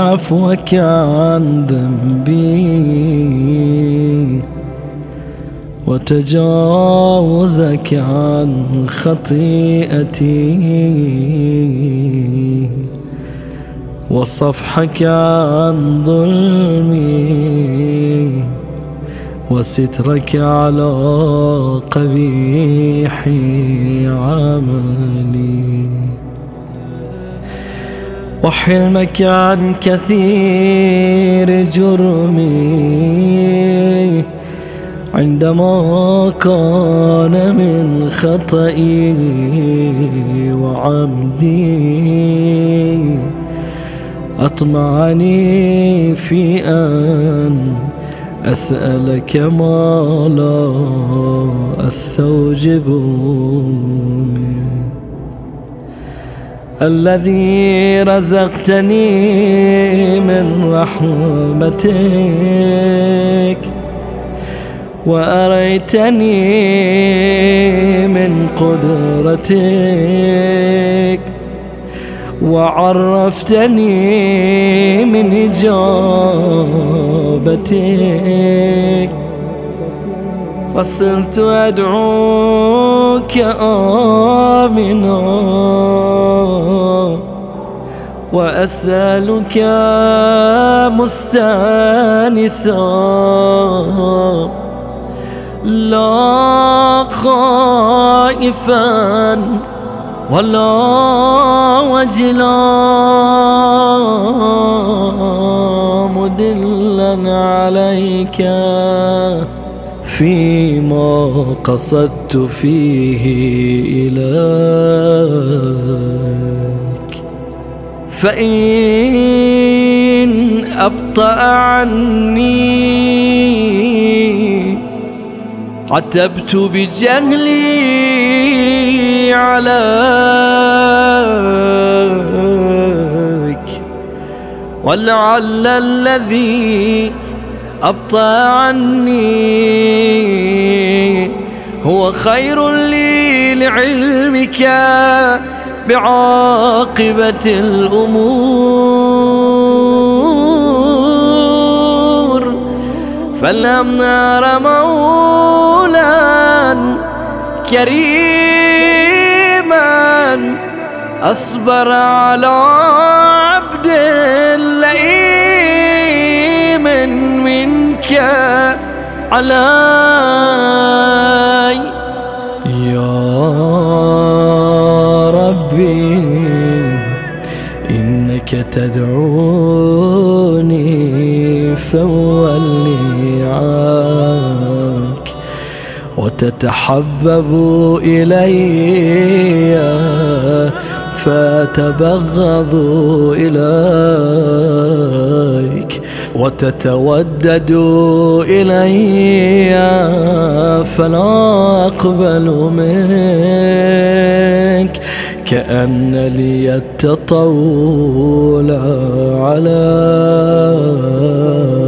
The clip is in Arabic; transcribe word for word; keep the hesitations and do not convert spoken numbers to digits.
عفوك عن ذنبي وتجاوزك عن خطيئتي وصفحك عن ظلمي وسترك على قبيح عملي وحلمك عن كثير جرمي عندما كان من خطئي وعمدي أطمعني في أن أسألك ما لا أستوجب منه الذي رزقتني من رحمتك وأريتني من قدرتك وعرفتني من إجابتك فصرت أدعوك آمنا وأسألك مستانسا لا خائفا ولا وجلا مدلا عليك فيما قصدت فيه إليك فإن أبطأ عني عتبت بجهلي عليك ولعل الذي أبطأ عني هو خير لي لعلمك بعاقبة الأمور فلم أر مولا كريما أصبر على عبد لئيم منك علي يا ربي إنك تدعوني فولي عنك وتتحبب إلي فأتبغض إليك وتتودد إلي فلا أقبل منك كأن لي التطول عليك